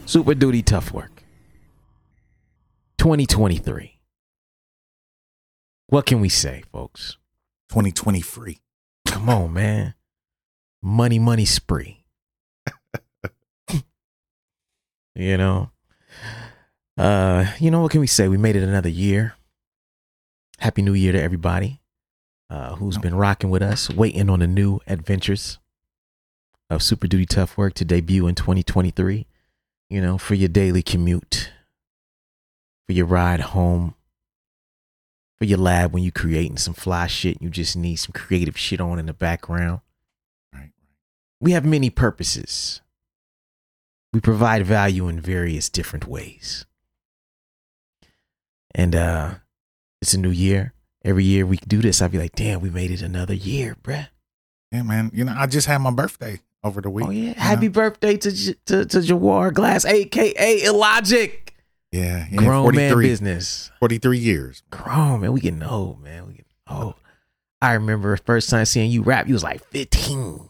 Super Duty Tough Work 2023. What can we say, folks? 2020 free. Come on, man. Money spree. You know? What can we say? We made it another year. Happy New Year to everybody who's been rocking with us, waiting on the new adventures of Super Duty Tough Work to debut in 2023. You know, for your daily commute, for your ride home, for your lab when you creating some fly shit. You just need some creative shit on in the background. Right. We have many purposes. We provide value in various different ways. And it's a new year. Every year we do this, I'd be like, damn, we made it another year, bruh. Yeah, man. You know, I just had my birthday over the week. Oh, yeah. Happy birthday to Jawar Glass, a.k.a. Illogic. Yeah. Grown man business. 43 years. Grown, man. We getting old, man. We getting old. I remember the first time seeing you rap, you was like 15.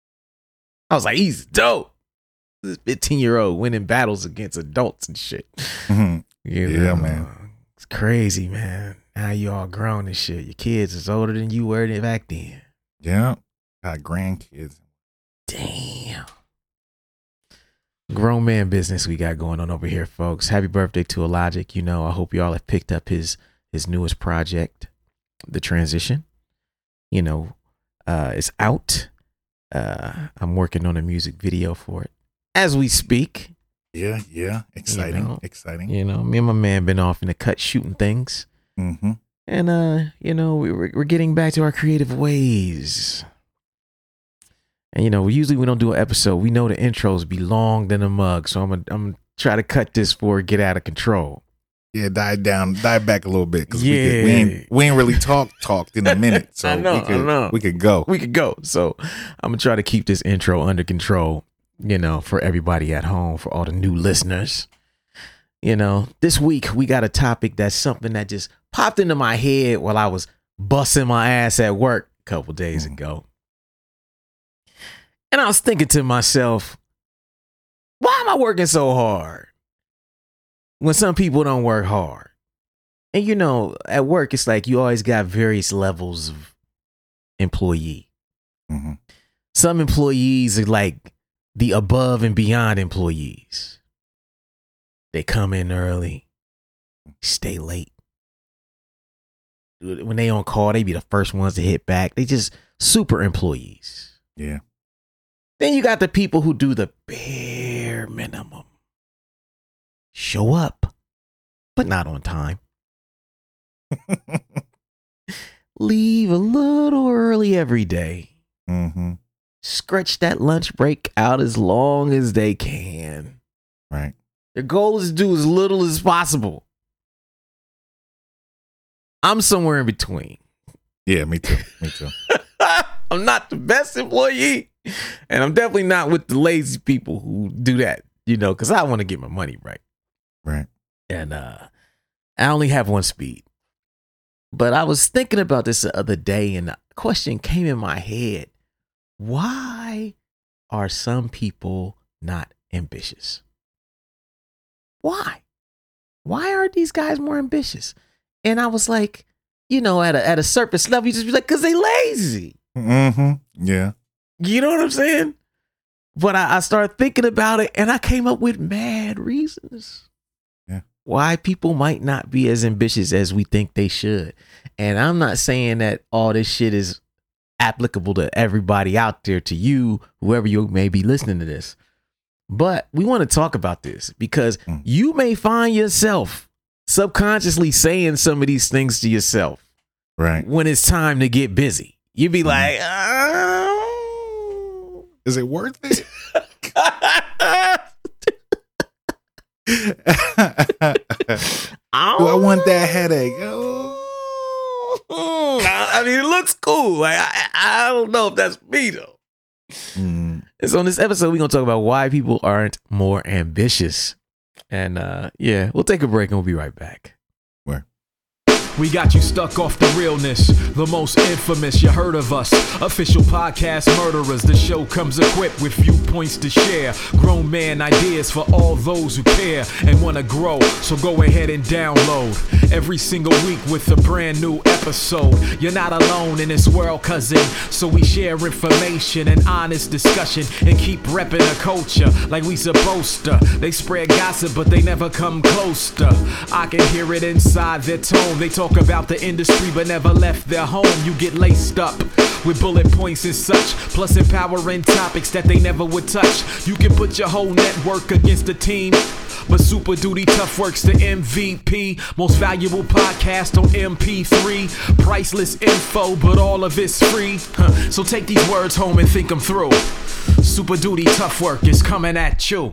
I was like, he's dope. This 15-year-old winning battles against adults and shit. Mm-hmm. Yeah, man. It's crazy, man. Now you all grown and shit. Your kids is older than you were back then. Yeah. Got grandkids. Damn. Grown man business we got going on over here, folks. Happy birthday to Illogic. You know, I hope y'all have picked up his newest project, The Transition. You know, it's out. I'm working on a music video for it as we speak. Yeah. Exciting. Exciting. You know, me and my man been off in the cut shooting things. Mm-hmm. And we're getting back to our creative ways. And usually we don't do an episode. We know the intros be long than a mug, so I'm gonna try to cut this before it get out of control. Yeah, dive back a little bit because we ain't really talked in a minute. So I know. We could go. So I'm gonna try to keep this intro under control. For everybody at home, for all the new listeners. This week we got a topic that's something that just popped into my head while I was busting my ass at work a couple days ago. And I was thinking to myself, why am I working so hard when some people don't work hard? And at work, it's like you always got various levels of employee. Mm-hmm. Some employees are like the above and beyond employees. They come in early, stay late. When they on call, they be the first ones to hit back. They just super employees. Yeah. Then you got the people who do the bare minimum. Show up, but not on time. Leave a little early every day. Mm-hmm. Stretch that lunch break out as long as they can. Right. Their goal is to do as little as possible. I'm somewhere in between. Yeah, me too. I'm not the best employee, and I'm definitely not with the lazy people who do that, because I want to get my money right. Right. And I only have one speed. But I was thinking about this the other day, and the question came in my head. Why are some people not ambitious? Why? Why aren't these guys more ambitious? And I was like, at a surface level, you just be like, because they lazy. Mm-hmm. Yeah. You know what I'm saying? But I started thinking about it, and I came up with mad reasons. Yeah. Why people might not be as ambitious as we think they should. And I'm not saying that all this shit is applicable to everybody out there, to you, whoever you may be listening to this. But we want to talk about this because you may find yourself subconsciously saying some of these things to yourself. Right. When it's time to get busy. You'd be like, is it worth it? Do I want that headache? I mean, it looks cool. Like, I don't know if that's me, though. And so on this episode, we're going to talk about why people aren't more ambitious. And we'll take a break and we'll be right back. Where? We got you stuck off the realness, the most infamous, you heard of us. Official podcast murderers, the show comes equipped with viewpoints to share. Grown man ideas for all those who care and wanna grow, so go ahead and download. Every single week with a brand new episode. You're not alone in this world, cousin, so we share information and honest discussion and keep repping the culture like we supposed to. They spread gossip, but they never come close to. I can hear it inside their tone. They talk about the industry but never left their home. You get laced up with bullet points and such, plus empowering topics that they never would touch. You can put your whole network against the team, but Super Duty Tough Work's the MVP. Most valuable podcast on MP3. Priceless info, but all of it's free. So take these words home and think them through. Super Duty Tough Work is coming at you.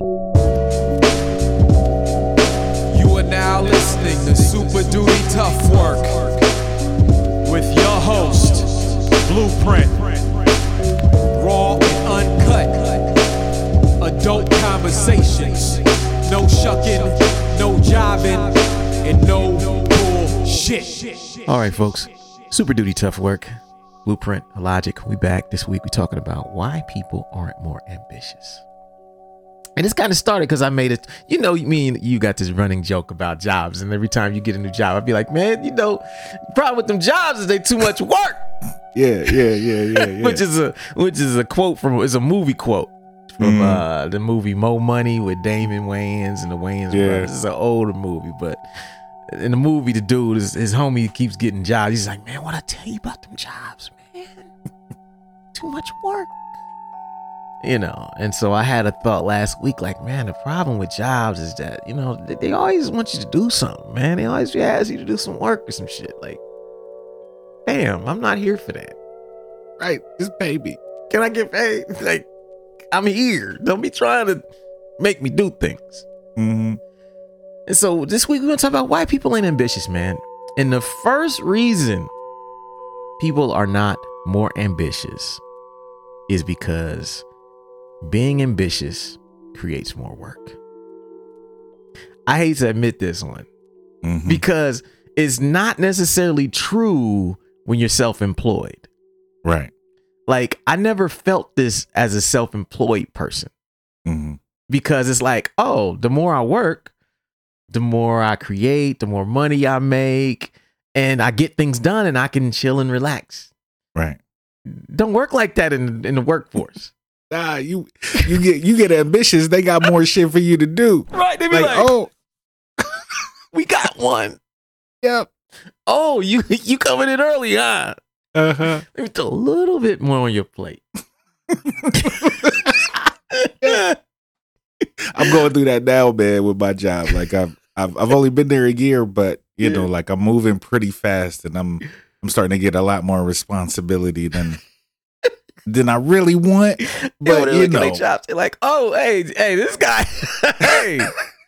You are now listening to Super Duty Tough Work with your host, Blueprint. Raw and uncut. Adult conversations. No shucking, no jiving, and no bullshit. All right, folks. Super Duty Tough Work. Blueprint, Logic. We back this week. We're talking about why people aren't more ambitious. And it's kind of started because I made it, you know, me and you got this running joke about jobs. And every time you get a new job, I'd be like, man, you know, the problem with them jobs is they too much work. Yeah. which is a quote from, it's a movie quote from the movie Mo Money with Damon Wayans and the Wayans brothers. It's an older movie, but in the movie, the dude, his homie keeps getting jobs. He's like, man, what I tell you about them jobs, man? Too much work. You know, and so I had a thought last week, like, man, the problem with jobs is that, you know, they always want you to do something, man. They always ask you to do some work or some shit. Like, damn, I'm not here for that. Right, just pay me. Can I get paid? Like, I'm here. Don't be trying to make me do things. Mm-hmm. And so this week we're going to talk about why people ain't ambitious, man. And the first reason people are not more ambitious is because being ambitious creates more work. I hate to admit this one because it's not necessarily true when you're self-employed. Right. Like, I never felt this as a self-employed person because it's like, oh, the more I work, the more I create, the more money I make, and I get things done and I can chill and relax. Right. Don't work like that in the workforce. Nah, you get ambitious. They got more shit for you to do. Right. They be like, oh, we got one. Yep. Oh, you coming in early, huh? Uh-huh. Let me throw a little bit more on your plate. I'm going through that now, man, with my job. Like I've only been there a year, but you know, like I'm moving pretty fast, and I'm starting to get a lot more responsibility than I really want. But you know, jobs, they're like, oh, hey, this guy, hey,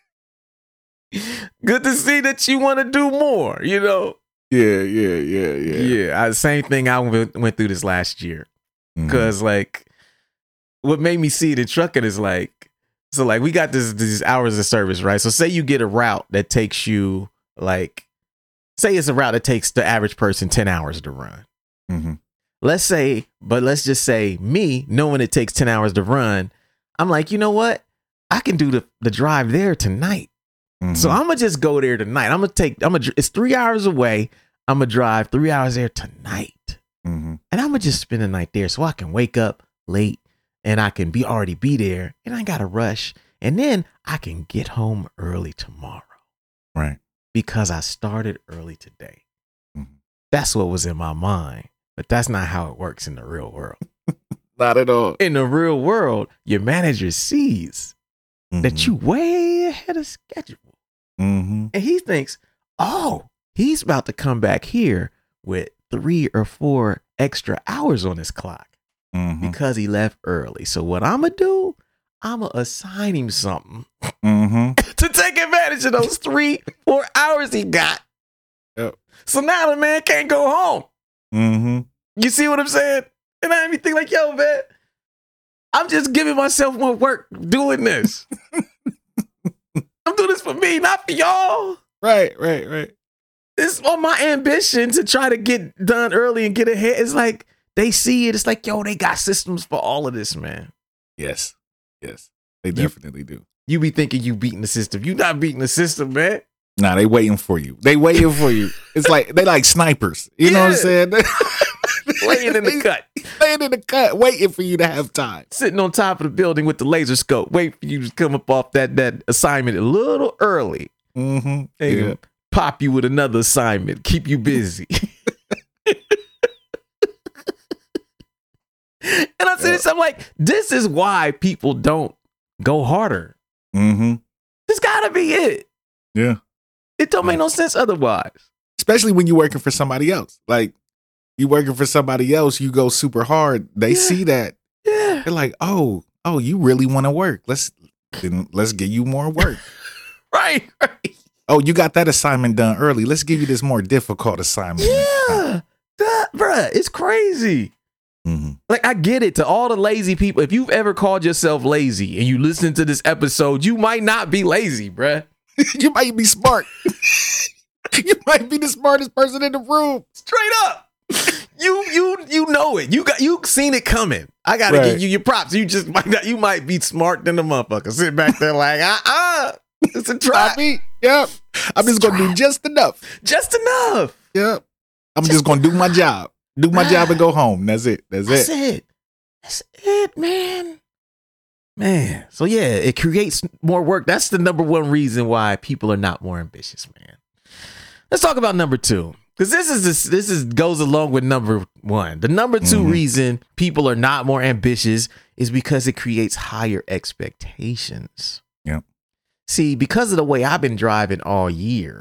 good to see that you want to do more. You know. Yeah. Same thing. I went through this last year because like, what made me see it in trucking is like. So like we got these hours of service, right? So say you get a route that takes you like, say it's a route that takes the average person 10 hours to run. Let's just say me knowing it takes 10 hours to run, I'm like, you know what? I can do the drive there tonight. So I'm gonna just go there tonight. It's 3 hours away. I'm gonna drive 3 hours there tonight, and I'm gonna just spend the night there so I can wake up late. And I can already be there, and I gotta rush, and then I can get home early tomorrow, right? Because I started early today. That's what was in my mind, but that's not how it works in the real world. Not at all. In the real world, your manager sees that you way ahead of schedule, and he thinks, "Oh, he's about to come back here with 3 or 4 extra hours on his clock." Because he left early. So what I'm going to do, I'm going to assign him something to take advantage of those 3-4 hours he got. Yep. So now the man can't go home. You see what I'm saying? And I even think like, yo, man, I'm just giving myself more work doing this. I'm doing this for me, not for y'all. Right. it's on my ambition to try to get done early and get ahead. It's like they see it. It's like, yo, they got systems for all of this, man. Yes. They definitely do. You be thinking you beating the system. You not beating the system, man. Nah, they waiting for you. It's like they like snipers. You know what I'm saying? Laying in the cut. Laying in the cut, waiting for you to have time. Sitting on top of the building with the laser scope, wait for you to come up off that assignment a little early. Mm-hmm. And pop you with another assignment, keep you busy. And I said this, I'm like, this is why people don't go harder. Mm-hmm. This gotta be it. Yeah. It don't make no sense otherwise. Especially when you're working for somebody else. Like, you working for somebody else, you go super hard. They see that. Yeah. They're like, oh, you really want to work. Let's give you more work. Right. Oh, you got that assignment done early. Let's give you this more difficult assignment. Yeah. Bruh, it's crazy. Mm-hmm. Like, I get it. To all the lazy people, if you've ever called yourself lazy and you listen to this episode, you might not be lazy, bruh. You might be smart. You might be the smartest person in the room. Straight up. You know it. You seen it coming. I gotta give you your props. You might be smart than the motherfucker. Sit back there like, it's a try. Yep. I'm just gonna do just enough. Just enough. Yep. I'm just gonna do my job. Do my job and go home. That's it. That's it, man. Man. So yeah, it creates more work. That's the number one reason why people are not more ambitious, man. Let's talk about number two. Because this goes along with number one. The number two reason people are not more ambitious is because it creates higher expectations. Yeah. See, because of the way I've been driving all year,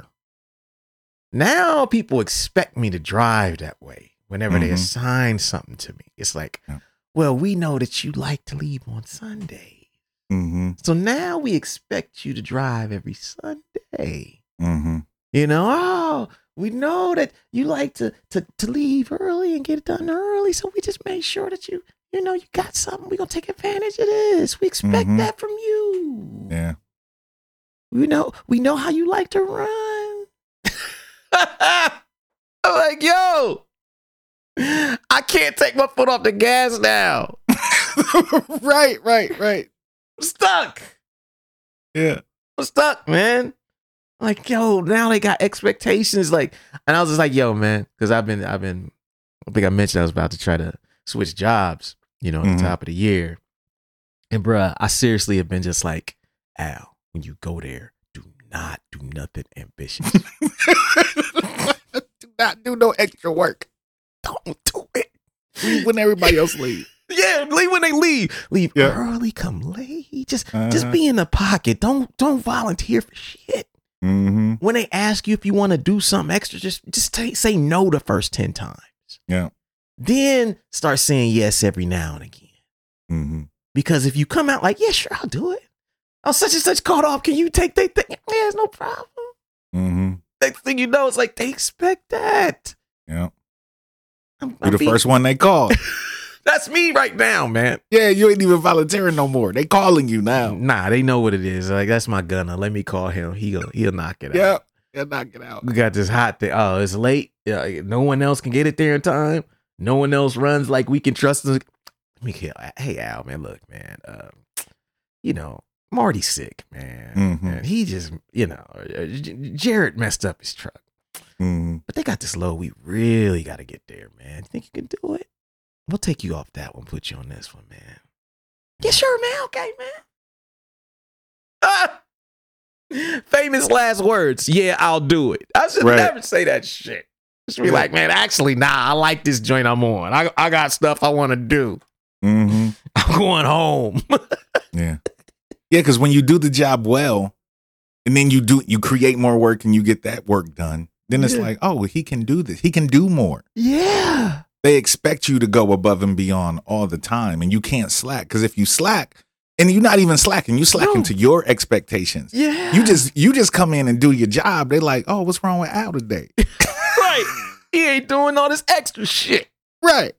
now people expect me to drive that way whenever they assign something to me. It's like, well, we know that you like to leave on Sunday. Mm-hmm. So now we expect you to drive every Sunday. Mm-hmm. You know, we know that you like to leave early and get it done early. So we just made sure that you got something. We're going to take advantage of this. We expect that from you. Yeah. We know how you like to run. I'm like, yo, I can't take my foot off the gas now. Right. I'm stuck. Yeah. I'm stuck, man. Like, yo, now they got expectations. Like, and I was just like, yo, man, because I think I mentioned I was about to try to switch jobs, at the top of the year. And bruh, I seriously have been just like, Al, when you go there, do not do nothing ambitious. Do not do no extra work. Don't do it. Leave when everybody else leave. Yeah, leave when they leave. Leave early, come late. Just be in the pocket. Don't volunteer for shit. Mm-hmm. When they ask you if you want to do something extra, just say no the first 10 times. Yeah. Then start saying yes every now and again. Mm-hmm. Because if you come out like, yeah, sure, I'll do it. Oh, such and such called off. Can you take that thing? Yeah, there's no problem. Mm-hmm. Next thing you know, it's like they expect that. Yeah. You're the first one they call. That's me right now, man. Yeah, you ain't even volunteering no more. They calling you now. Nah, they know what it is. Like, that's my gunner. Let me call him. He'll knock it out. Yeah, he'll knock it out. We got this hot thing. Oh, it's late. No one else can get it there in time. No one else runs like we can trust them. Hey, Al, man, look, man. Marty's sick, man. Mm-hmm. And he just, Jared messed up his truck. Mm-hmm. But they got this load. We really got to get there, man. You think you can do it? We'll take you off that one, put you on this one, man. Yeah, sure, man. Okay, man. Famous last words. Yeah, I'll do it. I should never say that shit. Just be like, man, actually, nah, I like this joint I'm on. I got stuff I want to do. Mm-hmm. I'm going home. Yeah. Yeah, because when you do the job well, and then you create more work and you get that work done, then it's like, oh, he can do this. He can do more. Yeah. They expect you to go above and beyond all the time, and you can't slack. Because if you slack, and you're not even slacking, you slacking to your expectations. Yeah. You just come in and do your job. They're like, oh, what's wrong with Al today? Right. He ain't doing all this extra shit. Right.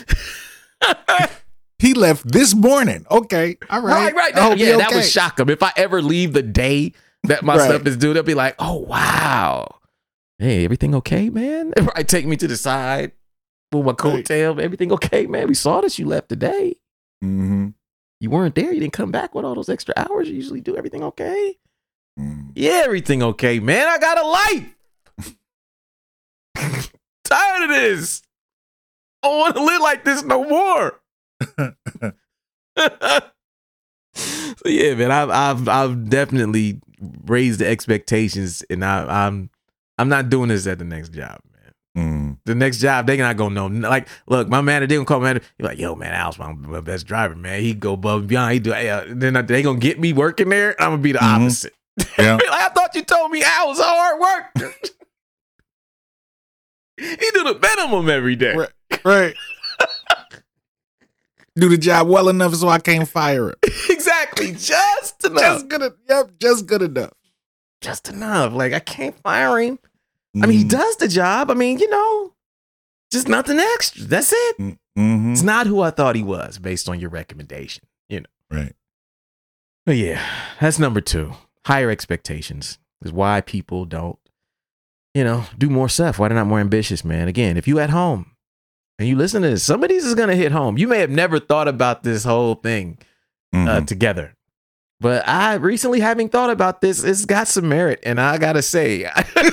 He left this morning. Okay. All right. Right. That would shock him. If I ever leave the day that my stuff is due, they'll be like, oh, wow. hey, everything okay, man? Right, take me to the side, pull my coattail. Everything okay, man? We saw this. You left today. Mm-hmm. You weren't there. You didn't come back with all those extra hours you usually do. Everything okay? Mm. Yeah, everything okay, man. I got a life. Tired of this. I don't want to live like this no more. So yeah, man, I've definitely raised the expectations, and I'm not doing this at the next job, man. Mm. The next job, they not gonna know. Like, look, my manager, they gonna call my manager. He's like, yo, man, Al's my best driver, man. He go above and beyond. He do. Then they gonna get me working there. I'm gonna be the opposite. Yeah. Like, I thought you told me Al was a hard worker. He do the minimum every day. Right. Do the job well enough so I can't fire him. Exactly. Just enough. Just good enough. Just enough. Like, I can't fire him. I mean, he does the job. I mean, just nothing extra. That's it. Mm-hmm. It's not who I thought he was based on your recommendation, Right. But yeah, that's number 2. Higher expectations is why people don't, do more stuff. Why they're not more ambitious, man. Again, if you at home and you listen to this, some of these is going to hit home. You may have never thought about this whole thing together. But I recently, having thought about this, it's got some merit. And I got to say,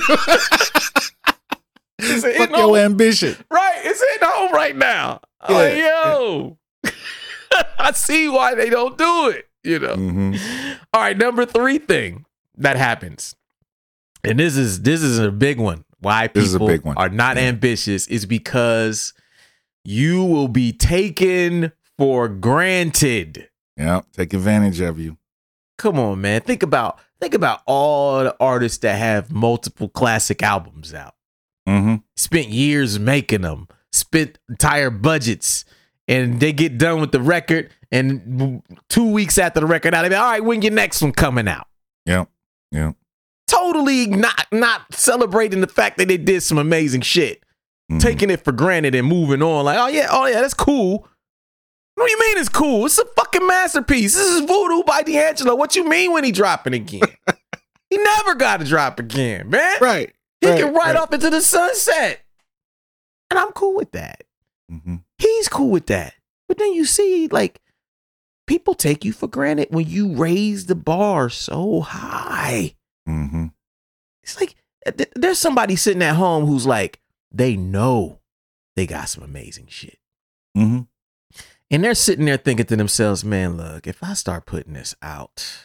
fuck your ambition. Right. It's hitting home right now. I'm like, yo, I see why they don't do it, Mm-hmm. All right. Number 3 thing that happens. And this is a big one. Why people are not ambitious is because you will be taken for granted. Yeah. Take advantage of you. Come on, man. Think about all the artists that have multiple classic albums out. Mm-hmm. Spent years making them, spent entire budgets, and they get done with the record, and 2 weeks after the record out, they be, all right, when your next one coming out? Yeah. Totally not celebrating the fact that they did some amazing shit. Mm-hmm. Taking it for granted and moving on. Like, oh yeah, that's cool. What do you mean it's cool? It's a fucking masterpiece. This is Voodoo by D'Angelo. What you mean when he dropping again? He never got to drop again, man. Right. He can ride off into the sunset. And I'm cool with that. Mm-hmm. He's cool with that. But then you see, like, people take you for granted when you raise the bar so high. Mm-hmm. It's like, there's somebody sitting at home who's like, they know they got some amazing shit. Mm-hmm. And they're sitting there thinking to themselves, man, look, if I start putting this out,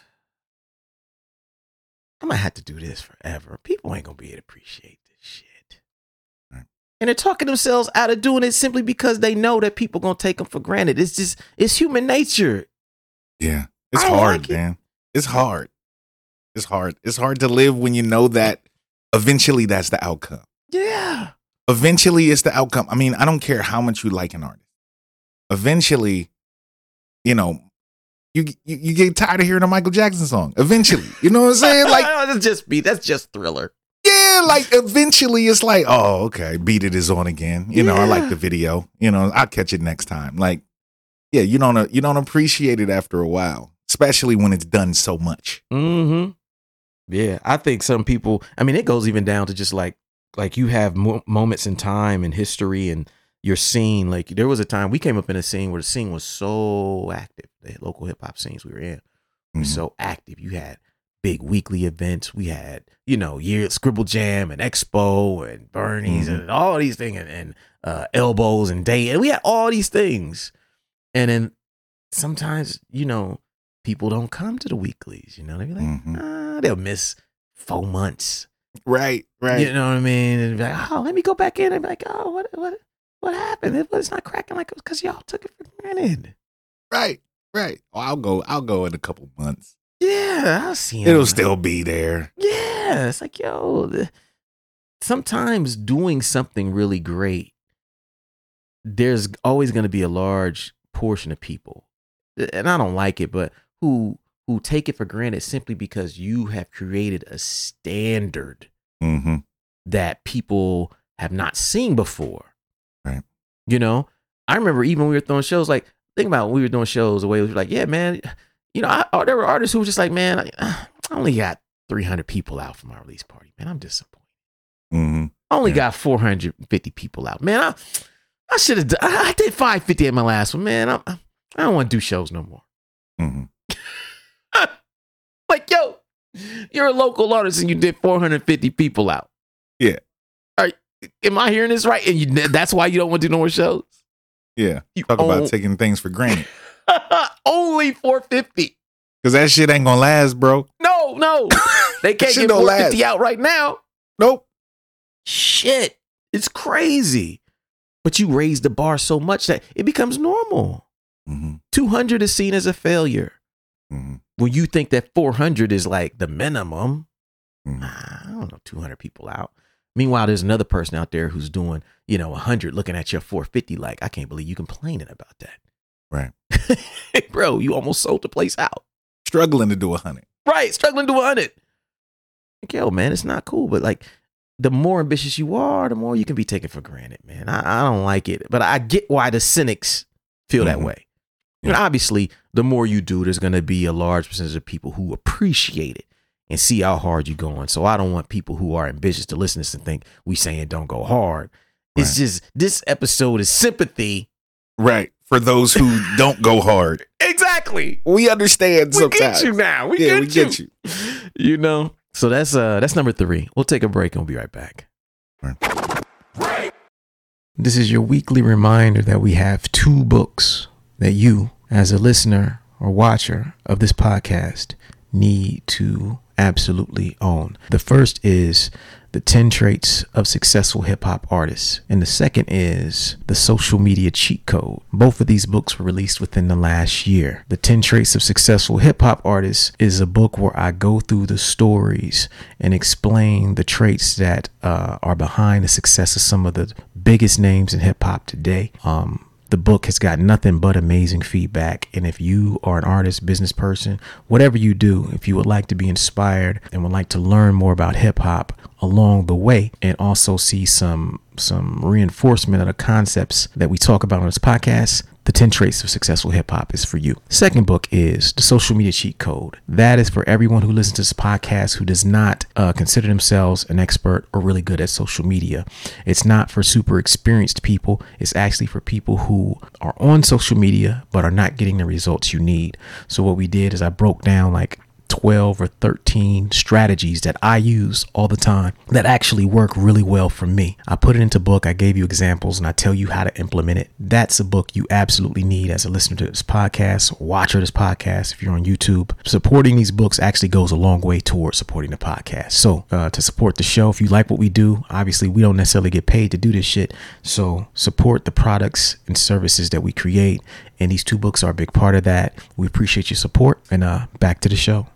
I might have to do this forever. People ain't going to be able to appreciate this shit. Right. And they're talking themselves out of doing it simply because they know that people going to take them for granted. It's human nature. Yeah. It's hard, man. It's hard. It's hard. It's hard to live when you know that eventually that's the outcome. Yeah. Eventually it's the outcome. I mean, I don't care how much you like an artist. Eventually, you get tired of hearing a Michael Jackson song. Eventually, you know what I'm saying? Like, that's just Thriller. Yeah, like eventually it's like, oh, okay, Beat It is on again. I like the video. I'll catch it next time. Like, yeah, you don't appreciate it after a while, especially when it's done so much. Mm-hmm. Yeah, I think some people. I mean, it goes even down to just like you have moments in time and history and your scene. Like, there was a time we came up in a scene where the scene was so active. The local hip hop scenes we were in were so active. You had big weekly events. We had, Scribble Jam and Expo and Bernie's and all these things and Elbows and Day. And we had all these things. And then sometimes, people don't come to the weeklies. They be like, they'll miss 4 months. Right. You know what I mean? And be like, oh, let me go back in and be like, oh, what happened? It's not cracking like it was because y'all took it for granted. Right. Oh, I'll go in a couple months. Yeah, I'll see him. It'll still be there. Yeah, it's like, sometimes doing something really great, there's always going to be a large portion of people, and I don't like it, but who take it for granted simply because you have created a standard that people have not seen before. Right. I remember even when we were throwing shows, like, think about when we were doing shows the way it was like, yeah, man, there were artists who were just like, man, I only got 300 people out for my release party, man. I'm disappointed. Mm-hmm. I only got 450 people out. Man, I should have done, I did 550 at my last one, man. I don't want to do shows no more. Mm-hmm. Like, yo, you're a local artist and you did 450 people out. Yeah. Am I hearing this right? And that's why you don't want to do no more shows? Yeah. Talk about taking things for granted. Only 450. Because that shit ain't gonna last, bro. No. They can't get 450 out right now. Nope. Shit. It's crazy. But you raise the bar so much that it becomes normal. Mm-hmm. 200 is seen as a failure. Mm-hmm. When you think that 400 is like the minimum, Mm-hmm. I don't know, 200 people out. Meanwhile, there's another person out there who's doing, 100, looking at your 450 like, I can't believe you complaining about that. Right. Bro, you almost sold the place out. Struggling to do 100. Right, struggling to do 100. Like, yo, man, it's not cool. But like, the more ambitious you are, the more you can be taken for granted, man. I don't like it. But I get why the cynics feel that way. Yeah. And obviously, the more you do, there's going to be a large percentage of people who appreciate it and see how hard you're going. So I don't want people who are ambitious to listen to this and think we saying don't go hard. It's just, this episode is sympathy. Right. For those who don't go hard. Exactly. We understand sometimes. We get you now. We get you. So that's number 3. We'll take a break and we'll be right back. Right. This is your weekly reminder that we have 2 books that you, as a listener or watcher of this podcast, need to absolutely own. The first is The 10 Traits of Successful Hip Hop Artists, and the second is The Social Media Cheat Code. Both of these books were released within the last year. The 10 Traits of Successful Hip Hop Artists is a book where I go through the stories and explain the traits that are behind the success of some of the biggest names in hip hop today. The book has got nothing but amazing feedback. And if you are an artist, business person, whatever you do, if you would like to be inspired and would like to learn more about hip hop along the way and also see some reinforcement of the concepts that we talk about on this podcast, The 10 Traits of Successful Hip Hop is for you. Second book is The Social Media Cheat Code. That is for everyone who listens to this podcast who does not consider themselves an expert or really good at social media. It's not for super experienced people. It's actually for people who are on social media but are not getting the results you need. So what we did is I broke down like 12 or 13 strategies that I use all the time that actually work really well for me. I put it into a book. I gave you examples and I tell you how to implement it. That's a book you absolutely need as a listener to this podcast, watcher of this podcast. If you're on YouTube, supporting these books actually goes a long way towards supporting the podcast. So to support the show, if you like what we do, obviously we don't necessarily get paid to do this shit. So support the products and services that we create. And these 2 books are a big part of that. We appreciate your support, and back to the show.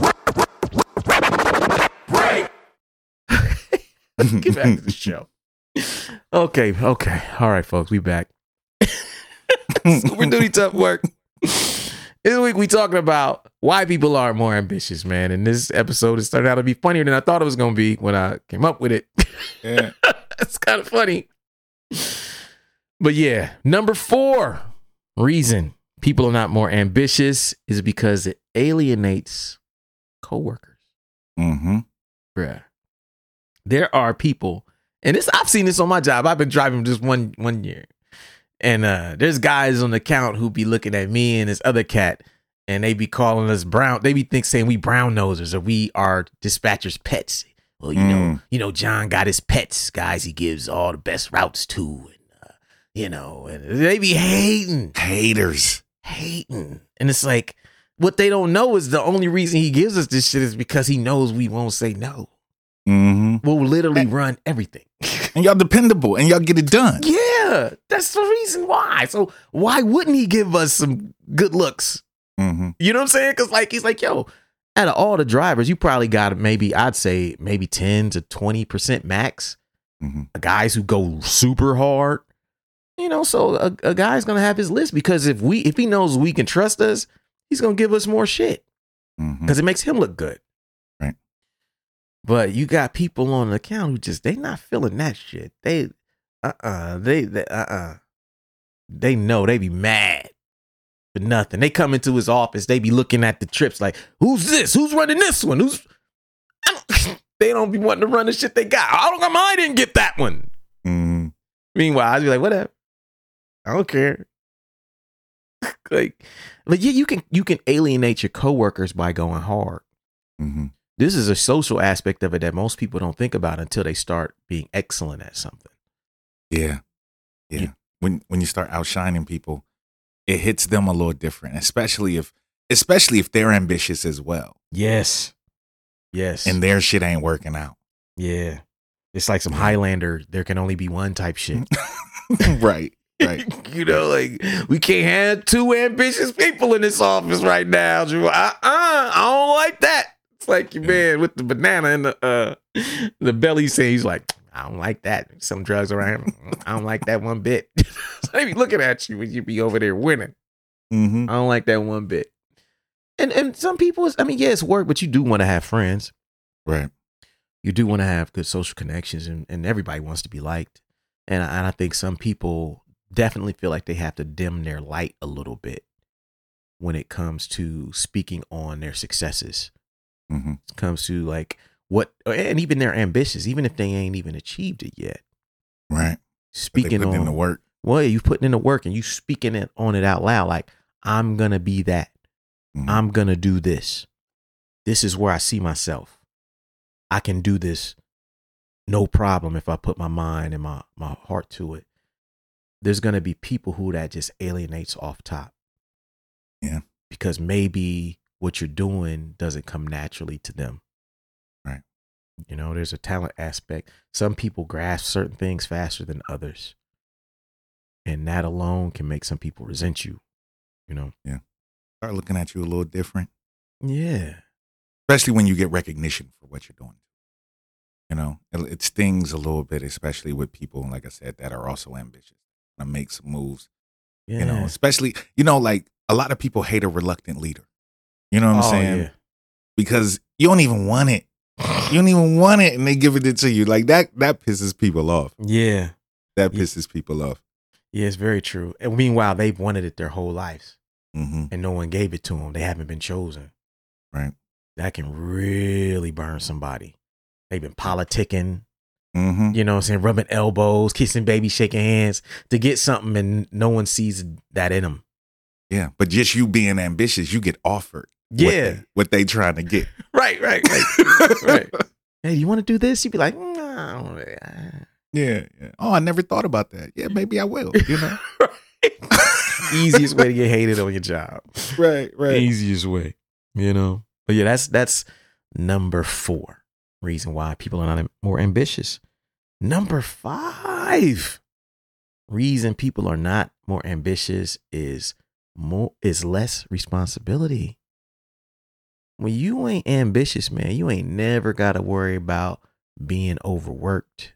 Let's get back to the show. Okay. All right, folks, we back. Super Duty Tough Work. This week we talking about why people are more ambitious, man. And this episode has started out to be funnier than I thought it was going to be when I came up with it. Yeah. It's kind of funny. But yeah, number 4 reason people are not more ambitious is because it alienates coworkers. Mm-hmm. Bruh. There are people, and I've seen this on my job. I've been driving just one year. And there's guys on the count who be looking at me and this other cat, and they be calling us brown. They be saying we brown nosers or we are dispatchers' pets. Well, you know, John got his pets, guys he gives all the best routes to. And, and they be hating. Haters. Hating. And it's like, what they don't know is the only reason he gives us this shit is because he knows we won't say no. Mm-hmm. We'll literally run everything. And y'all dependable and y'all get it done. Yeah, that's the reason why. So why wouldn't he give us some good looks? Mm-hmm. You know what I'm saying? Because he's like, yo, out of all the drivers, you probably got I'd say 10 to 20% max. Mm-hmm. Guys who go super hard. So a guy's gonna have his list because if he knows we can trust us, he's gonna give us more shit because it makes him look good. Right. But you got people on the account who they not feeling that shit. They know they be mad for nothing. They come into his office, they be looking at the trips like, who's this? Who's running this one? They don't be wanting to run the shit they got. I didn't get that one. Mm-hmm. Meanwhile, I'd be like, whatever. I don't care. Like, but yeah, you can alienate your coworkers by going hard. Mm-hmm. This is a social aspect of it that most people don't think about until they start being excellent at something. Yeah. When you start outshining people, it hits them a little different, especially if they're ambitious as well. Yes. And their shit ain't working out. Yeah. It's like some Highlander, there can only be one type shit. Right. You know, like, we can't have two ambitious people in this office right now. I don't like that. It's like your man with the banana and the belly saying, he's like, I don't like that. Some drugs around. I don't like that one bit. So they be looking at you when you be over there winning. Mm-hmm. I don't like that one bit. And some people, it's work, but you do want to have friends. Right. You do want to have good social connections, and everybody wants to be liked. And I think some people definitely feel like they have to dim their light a little bit when it comes to speaking on their successes. Mm-hmm. It comes to like and even their ambitions, even if they ain't even achieved it yet. Right. Speaking on in the work. Well, you putting in the work and you speaking on it out loud. Like, I'm going to be that. Mm-hmm. I'm going to do this. This is where I see myself. I can do this. No problem if I put my mind and my heart to it. There's going to be people who that just alienates off top. Yeah. Because maybe what you're doing doesn't come naturally to them. Right. You know, there's a talent aspect. Some people grasp certain things faster than others. And that alone can make some people resent you, you know? Yeah. Start looking at you a little different. Yeah. Especially when you get recognition for what you're doing. You know, it stings a little bit, especially with people, like I said, that are also ambitious and make some moves. Yeah. You know, especially, like a lot of people hate a reluctant leader. You know what I'm saying? Yeah. Because you don't even want it. You don't even want it, and they give it to you. Like that pisses people off. Yeah. That pisses people off. Yeah, it's very true. And meanwhile, they've wanted it their whole lives. Mm-hmm. And no one gave it to them. They haven't been chosen. Right. That can really burn somebody. They've been politicking, Mm-hmm. you know what I'm saying, rubbing elbows, kissing babies, shaking hands to get something, and no one sees that in them. Yeah, but just you being ambitious, you get offered what they trying to get. Right. Right. Hey, you want to do this? You'd be like, no. Yeah. Oh, I never thought about that. Yeah, maybe I will, you know? Easiest way to get hated on your job. Right. Easiest way, you know? But yeah, that's number 4. Reason why people are not more ambitious. Number 5 reason people are not more ambitious is less responsibility. When you ain't ambitious, man, you ain't never got to worry about being overworked.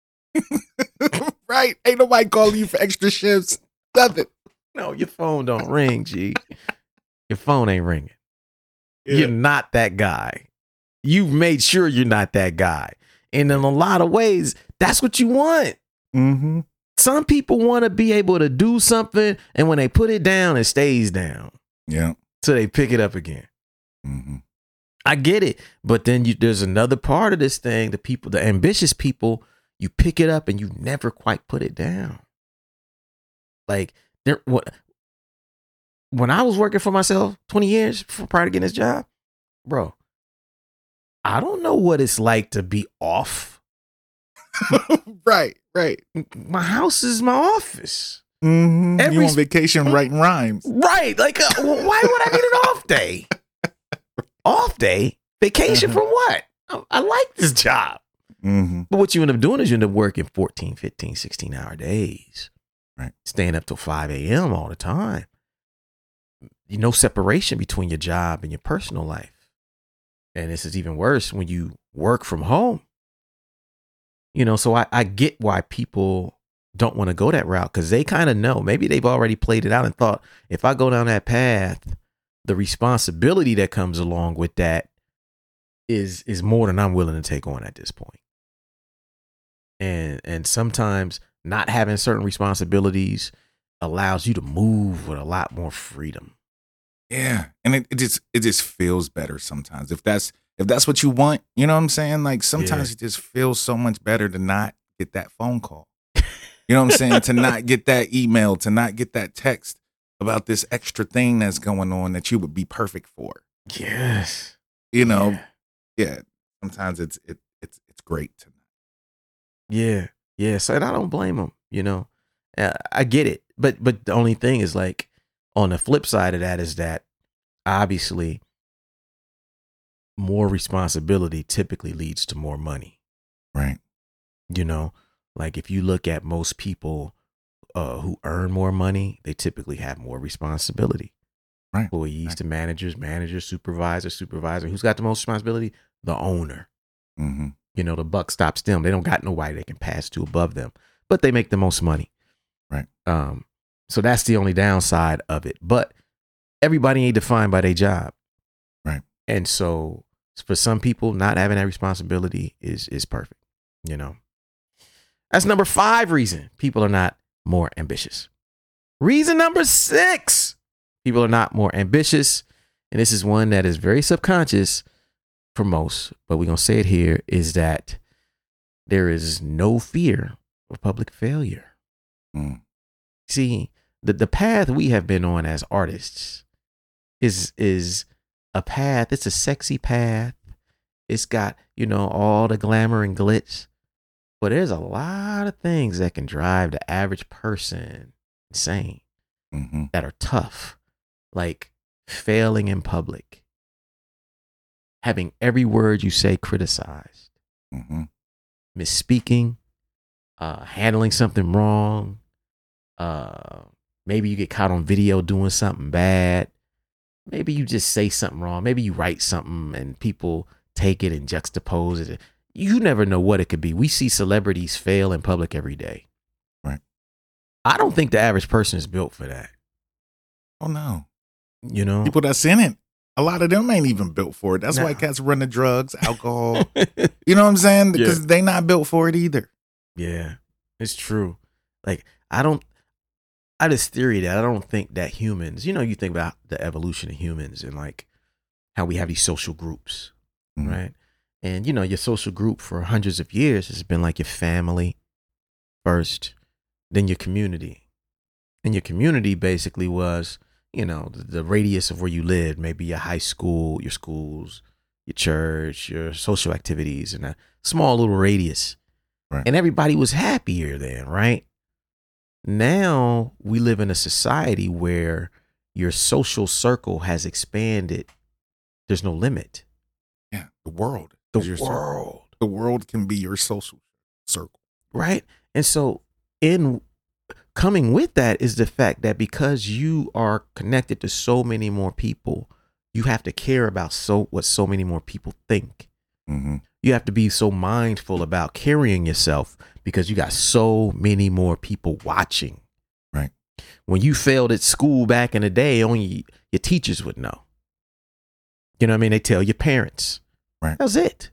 Right. Ain't nobody calling you for extra shifts. Nothing. No, your phone don't ring, G. Your phone ain't ringing. Yeah. You're not that guy. You've made sure you're not that guy. And in a lot of ways, that's what you want. Mm-hmm. Some people want to be able to do something, and when they put it down, it stays down. Yeah. So they pick it up again. Mm-hmm. I get it. But then there's another part of this thing. The ambitious people, you pick it up and you never quite put it down. Like, when I was working for myself 20 years prior to getting this job, bro, I don't know what it's like to be off. Right. My house is my office. Mm-hmm. You on vacation writing rhymes. Right. Like, why would I need an off day? Off day? Vacation from what? I like this job. Mm-hmm. But what you end up doing is you end up working 14, 15, 16-hour days. Right. Staying up till 5 a.m. all the time. No separation between your job and your personal life. And this is even worse when you work from home. You know, so I get why people don't want to go that route, because they kind of know. Maybe they've already played it out and thought, if I go down that path, the responsibility that comes along with that is more than I'm willing to take on at this point. And sometimes not having certain responsibilities allows you to move with a lot more freedom. Yeah, and it just feels better sometimes. If that's if that's what you want, you know what I'm saying? Like sometimes it just feels so much better to not get that phone call. You know what I'm saying? To not get that email, to not get that text about this extra thing that's going on that you would be perfect for. Yes. You know, yeah. Sometimes it's great to not. Yeah. So and I don't blame them. You know, I get it, but the only thing is like on the flip side of that is that obviously more responsibility typically leads to more money. Right. You know, like if you look at most people who earn more money, they typically have more responsibility. Right. Employees to managers, supervisor. Who's got the most responsibility? The owner. Mm-hmm. You know, the buck stops them. They don't got nobody they can pass to above them, but they make the most money. Right. So that's the only downside of it. But everybody ain't defined by their job. Right. And so for some people, not having that responsibility is perfect. You know, that's number 5 reason people are not more ambitious. Reason number 6, people are not more ambitious. And this is one that is very subconscious for most, but we're going to say it here, is that there is no fear of public failure. Mm. See, the path we have been on as artists is a path. It's a sexy path. It's got, you know, all the glamour and glitz, but there's a lot of things that can drive the average person insane, mm-hmm. that are tough, like failing in public, having every word you say criticized, mm-hmm. misspeaking, handling something wrong. Maybe you get caught on video doing something bad. Maybe you just say something wrong. Maybe you write something and people take it and juxtapose it. You never know what it could be. We see celebrities fail in public every day. Right. I don't think the average person is built for that. Oh, no. You know? People that's in it, a lot of them ain't even built for it. That's why cats run to drugs, alcohol. You know what I'm saying? Because they not built for it either. Yeah, it's true. Like, I just theory that I don't think that humans, you know, you think about the evolution of humans and like how we have these social groups, mm-hmm. right? And, you know, your social group for hundreds of years has been like your family first, then your community. And your community basically was, you know, the radius of where you lived, maybe your high school, your schools, your church, your social activities, and a small little radius. Right. And everybody was happier then, right? Now we live in a society where your social circle has expanded. There's no limit. Yeah, the world. The is your world. Circle. The world can be your social circle. Right. And so in coming with that is the fact that because you are connected to so many more people, you have to care about what so many more people think. Mm-hmm. You have to be so mindful about carrying yourself because you got so many more people watching. Right. When you failed at school back in the day, only your teachers would know. You know what I mean? They tell your parents. Right. That was it.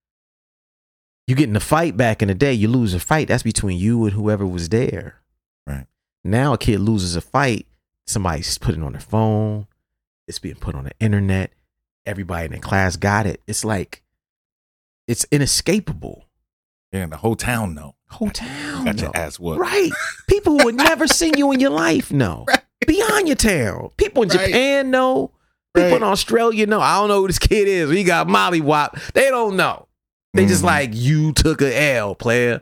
You get in a fight back in the day, you lose a fight. That's between you and whoever was there. Right. Now a kid loses a fight, somebody's putting it on their phone. It's being put on the internet. Everybody in the class got it. It's like, it's inescapable. Yeah, and the whole town know. Whole town got know. your ass whooped. Right. People who would never seen you in your life know. Right. Beyond your town. People in Japan know. People in Australia know. I don't know who this kid is. He got mollywop. They don't know. They just like, you took a L, player.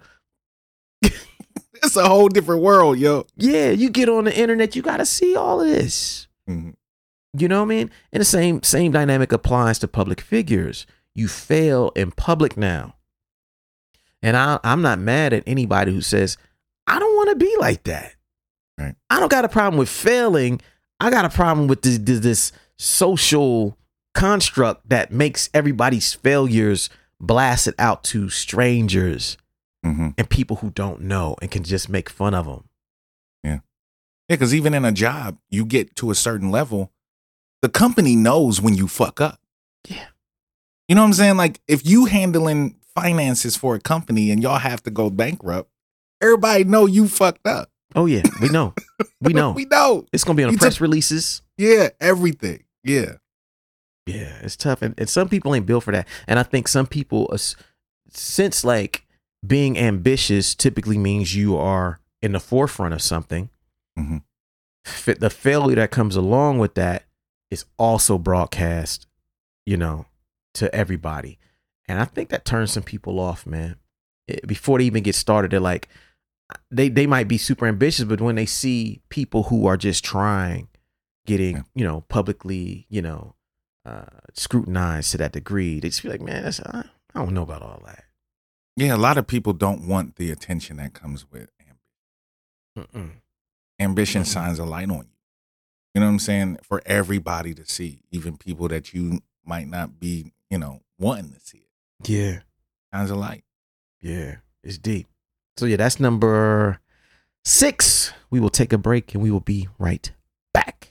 It's a whole different world, yo. Yeah, you get on the internet, you got to see all of this. Mm-hmm. You know what I mean? And the same dynamic applies to public figures. You fail in public now. And I'm not mad at anybody who says, I don't want to be like that. Right. I don't got a problem with failing. I got a problem with this social construct that makes everybody's failures blasted out to strangers and people who don't know and can just make fun of them. Yeah. Yeah, because even in a job, you get to a certain level, the company knows when you fuck up. Yeah. You know what I'm saying? Like, if you handling finances for a company and y'all have to go bankrupt, everybody know you fucked up. Oh, yeah. We know. We know. We know. It's going to be on the press releases. Yeah, everything. Yeah. Yeah, it's tough. And some people ain't built for that. And I think some people, since like being ambitious typically means you are in the forefront of something, Mm-hmm. the failure that comes along with that is also broadcast, to everybody. And I think that turns some people off, man. Before they even get started, they're like, they might be super ambitious, but when they see people who are just trying, getting, publicly, scrutinized to that degree, they just be like, man, I don't know about all that. Yeah, a lot of people don't want the attention that comes with ambition. Ambition shines a light on you. You know what I'm saying? For everybody to see, even people that you might not be, wanting to see it. Yeah. Shines a light. Yeah, it's deep. So yeah, that's number 6. We will take a break and we will be right back.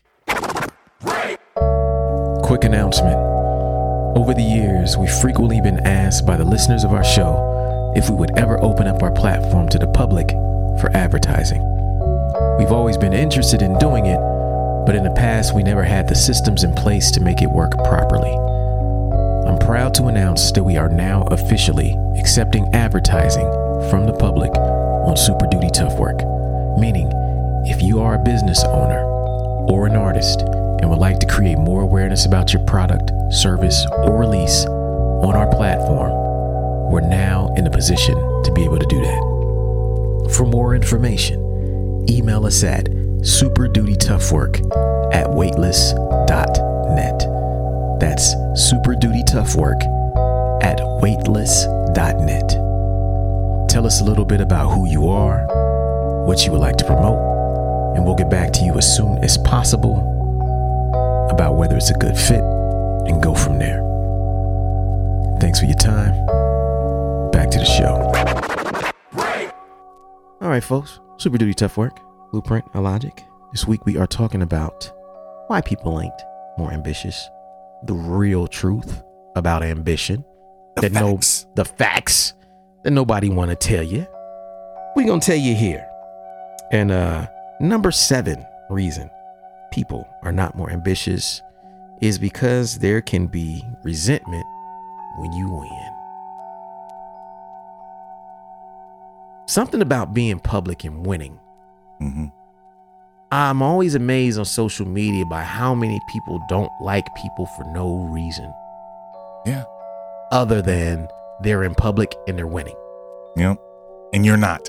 Quick announcement. Over the years, we've frequently been asked by the listeners of our show if we would ever open up our platform to the public for advertising. We've always been interested in doing it, but in the past, we never had the systems in place to make it work properly. I'm proud to announce that we are now officially accepting advertising from the public on Super Duty Tough Work, meaning if you are a business owner or an artist and would like to create more awareness about your product, service, or release on our platform, we're now in a position to be able to do that. For more information, email us at superdutytoughwork@weightless.net. That's superdutytoughwork@weightless.net. Tell us a little bit about who you are, what you would like to promote, and we'll get back to you as soon as possible about whether it's a good fit and go from there. Thanks for your time. Back to the show. All right, folks. Super Duty Tough Work, Blueprint, Logic. This week we are talking about why people ain't more ambitious. The real truth about ambition. The facts that nobody want to tell you. We gonna tell you here. And number 7 reason people are not more ambitious is because there can be resentment when you win. Something about being public and winning. Mm-hmm. I'm always amazed on social media by how many people don't like people for no reason. Yeah. Other than they're in public and they're winning. Yep. And you're not.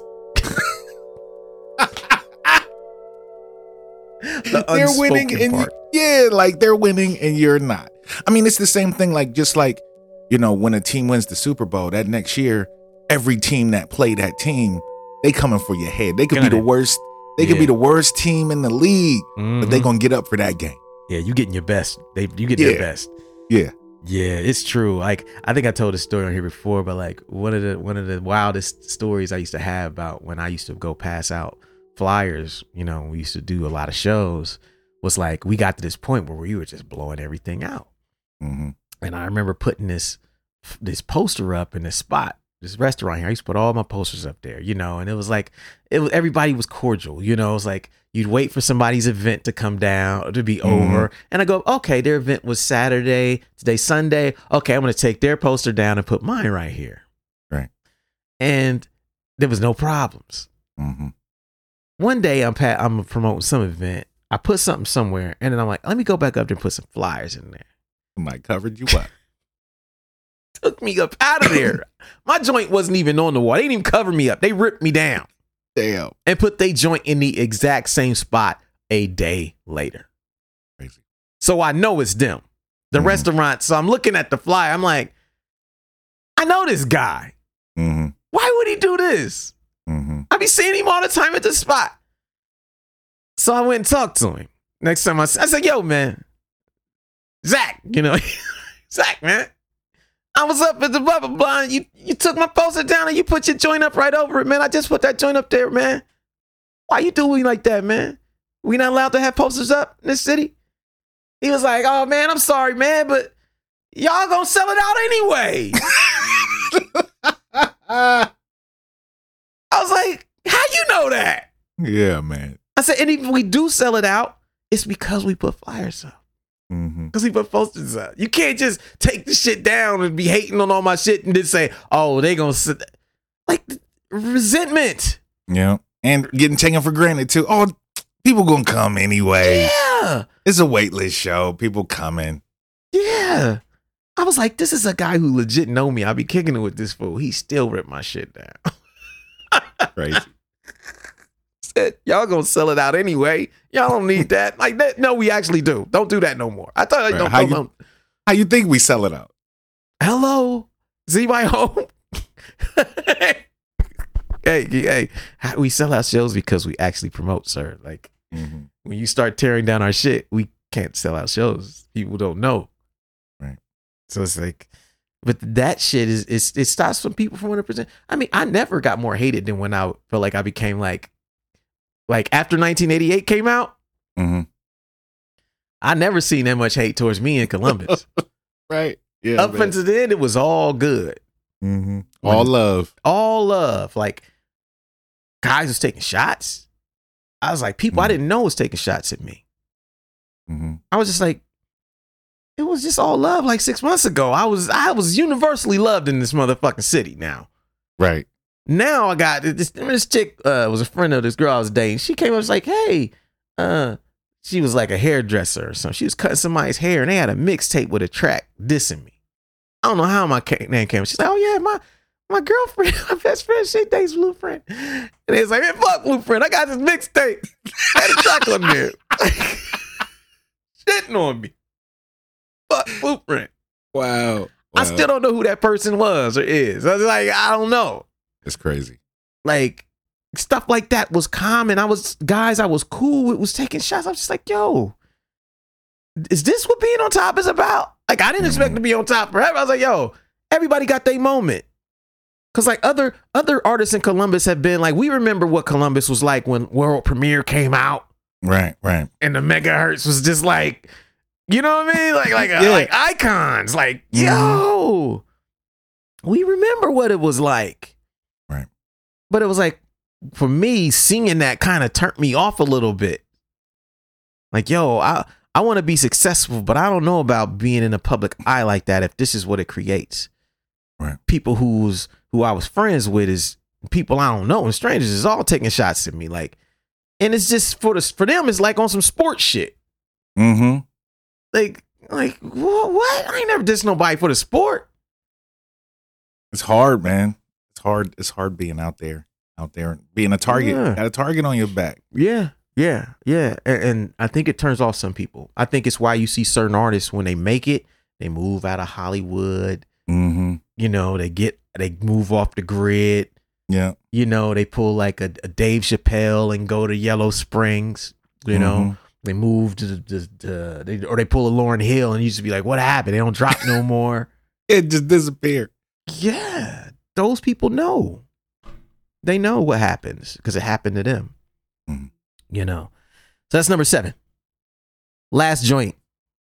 They're winning and they're winning and you're not. I mean, it's the same thing, just like, when a team wins the Super Bowl, that next year, every team that played that team, they coming for your head. They could be the worst. They could be the worst team in the league, but they gonna get up for that game. Yeah, you getting your best. You get their best. Yeah. Yeah, it's true. Like, I think I told this story on here before, but like one of the wildest stories I used to have about when I used to go pass out flyers, we used to do a lot of shows, was like we got to this point where we were just blowing everything out. Mm-hmm. And I remember putting this poster up in this spot, this restaurant here. I used to put all my posters up there, and it was like, everybody was cordial, it was like you'd wait for somebody's event to come down or to be over. And I go, okay, their event was Saturday, today's Sunday. Okay, I'm going to take their poster down and put mine right here. Right. And there was no problems. Mm-hmm. One day I'm promoting some event. I put something somewhere and then I'm like, let me go back up there and put some flyers in there. Somebody covered you up. Took me up out of there. My joint wasn't even on the wall. They didn't even cover me up. They ripped me down. Damn. And put their joint in the exact same spot a day later. Crazy. So I know it's them. The restaurant. So I'm looking at the flyer. I'm like, I know this guy. Mm-hmm. Why would he do this? Mm-hmm. I be seeing him all the time at the spot. So I went and talked to him. Next time I said, yo, man, Zach, Zach, man. I was up at the blah, blah, blah. You took my poster down and you put your joint up right over it, man. I just put that joint up there, man. Why you doing like that, man? We not allowed to have posters up in this city? He was like, oh, man, I'm sorry, man, but y'all gonna sell it out anyway. I was like, how you know that? Yeah, man. I said, and if we do sell it out, it's because we put flyers up. Mm-hmm. Because he put posters up. You can't just take the shit down and be hating on all my shit and then say, oh, they gonna sit. Like, resentment. Yeah. And getting taken for granted too. Oh, people gonna come anyway. Yeah. It's a waitlist show. People coming. Yeah. I was like, this is a guy who legit know me. I'll be kicking it with this fool. He still ripped my shit down. Crazy. Said, y'all gonna sell it out anyway. Y'all don't need that. Like that. No, we actually do. Don't do that no more. I thought like, Right. don't. How you think we sell it out? Hello, Z my home. hey, we sell our shows because we actually promote, sir. Like when you start tearing down our shit, we can't sell our shows. People don't know. Right. So it's like, but that shit it stops some people from 100%. I mean, I never got more hated than when I felt like I became like after 1988 came out. Mm-hmm. I never seen that much hate towards me in Columbus. Right. Yeah. Up until then, it was all good. Mm-hmm. All love. All love. Like, guys was taking shots. I was like, people I didn't know was taking shots at me. Mm-hmm. I was just like, it was just all love. Like 6 months ago, I was universally loved in this motherfucking city. Now, Right. now I got this chick was a friend of this girl I was dating. She came up, was like, hey, she was like a hairdresser or something. She was cutting somebody's hair, and they had a mixtape with a track dissing me. I don't know how my name came. She's like, oh yeah, my girlfriend, my best friend, she dates Blueprint. And it's like, man, fuck Blueprint. I got this mixtape. I had a track on there. Shitting on me. Fuck Blueprint. Wow. I still don't know who that person was or is. I was like, I don't know. It's crazy. Like, stuff like that was common. I was cool with was taking shots. I was just like, yo, is this what being on top is about? Like, I didn't expect to be on top forever. I was like, yo, everybody got their moment. Cause like other artists in Columbus have been like, we remember what Columbus was like when World Premiere came out. Right. Right. And the megahertz was just like, you know what I mean? Like icons. Like, yo, we remember what it was like. Right. But it was like, for me, seeing that kind of turned me off a little bit. Like, yo, I want to be successful, but I don't know about being in a public eye like that if this is what it creates. Right. People who I was friends with is people I don't know, and strangers is all taking shots at me. Like, and it's just for them, it's like on some sports shit. Mm-hmm. Like what? I ain't never dissed nobody for the sport. It's hard, man. It's hard being out there being a target. Yeah. Got a target on your back. Yeah. And I think it turns off some people. I think it's why you see certain artists when they make it, they move out of Hollywood. Mm-hmm. You know, they move off the grid. Yeah. You know, they pull like a Dave Chappelle and go to Yellow Springs. You know, they move to they pull a Lauryn Hill and you just be like, what happened? They don't drop no more. It just disappeared. Yeah, those people know. They know what happens because it happened to them. Mm-hmm. You know, so that's number 7. Last joint.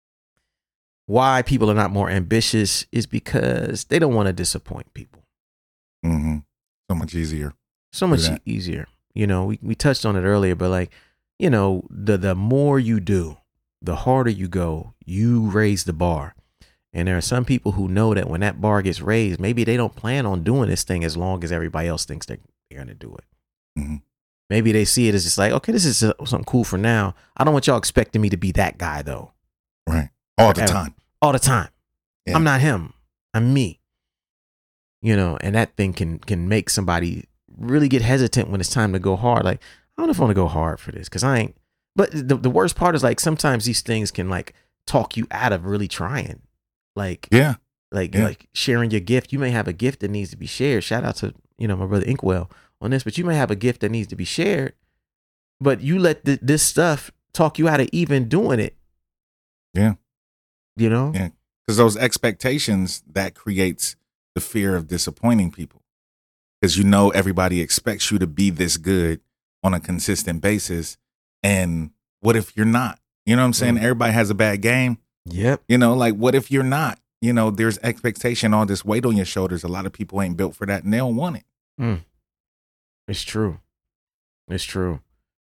Why people are not more ambitious is because they don't want to disappoint people. Mm-hmm. So much easier. So much easier. You know, we touched on it earlier, but like, you know, the more you do, the harder you go, you raise the bar. And there are some people who know that when that bar gets raised, maybe they don't plan on doing this thing as long as everybody else thinks they're going to do it. Mm-hmm. Maybe they see it as just like, okay, this is something cool for now. I don't want y'all expecting me to be that guy though. Right. All the time. All the time. Yeah. I'm not him. I'm me. You know, and that thing can make somebody really get hesitant when it's time to go hard. Like, I don't know if I want to go hard for this because I ain't. But the worst part is like sometimes these things can like talk you out of really trying. Like, like sharing your gift. You may have a gift that needs to be shared. Shout out to, you know, my brother Inkwell on this, but you may have a gift that needs to be shared, but you let this stuff talk you out of even doing it. Yeah. You know? Yeah. Because those expectations, that creates the fear of disappointing people. Because you know everybody expects you to be this good on a consistent basis. And what if you're not? You know what I'm saying? Everybody has a bad game. Yep. You know, like what if you're not? You know, there's expectation, all this weight on your shoulders. A lot of people ain't built for that and they don't want it. It's true. It's true.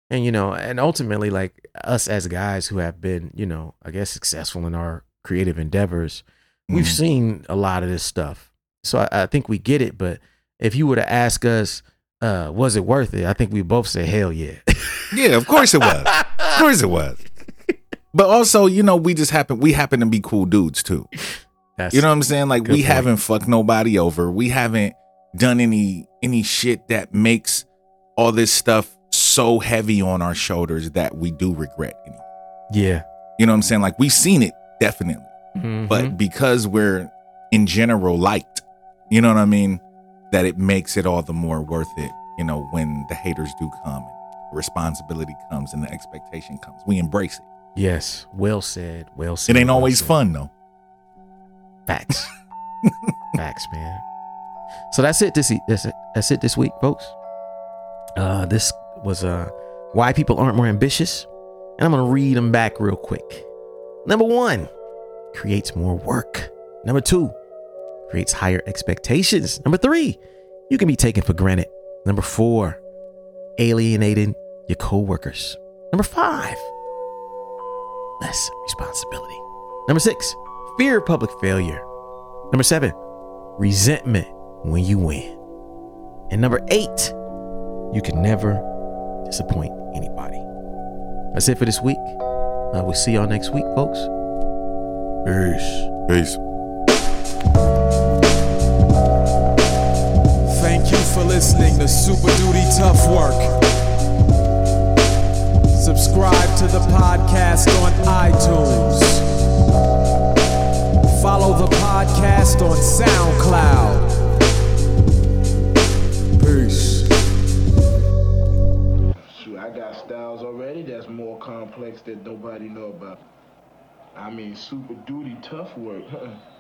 And, you know, and ultimately, like us as guys who have been, you know, I guess successful in our creative endeavors, we've seen a lot of this stuff. So I think we get it. But if you were to ask us, was it worth it? I think we both say, hell yeah. Yeah, of course it was. Of course it was. But also, you know, we happen to be cool dudes too. You know what I'm saying? Like, we haven't fucked nobody over. We haven't done any shit that makes all this stuff so heavy on our shoulders that we do regret. Yeah. You know what I'm saying? Like, we've seen it, definitely. Mm-hmm. But because we're in general liked, you know what I mean? That it makes it all the more worth it, you know, when the haters do come, and the responsibility comes and the expectation comes. We embrace it. Yes. Well said. Well said. It ain't always fun though. Facts. Facts, man. So that's it this week, folks. This was why people aren't more ambitious, and I'm gonna read them back real quick. Number 1, creates more work. Number 2, creates higher expectations. Number 3, you can be taken for granted. Number 4, alienating your co-workers. Number 5, less responsibility. Number 6, fear of public failure. Number 7, resentment when you win. And number 8, you can never disappoint anybody. That's it for this week. We'll see y'all next week, folks. Peace. Thank you for listening to Super Duty Tough Work. Subscribe to the podcast on iTunes. Follow the podcast on SoundCloud. Peace. Shoot, I got styles already that's more complex that nobody know about. I mean, super duty tough work.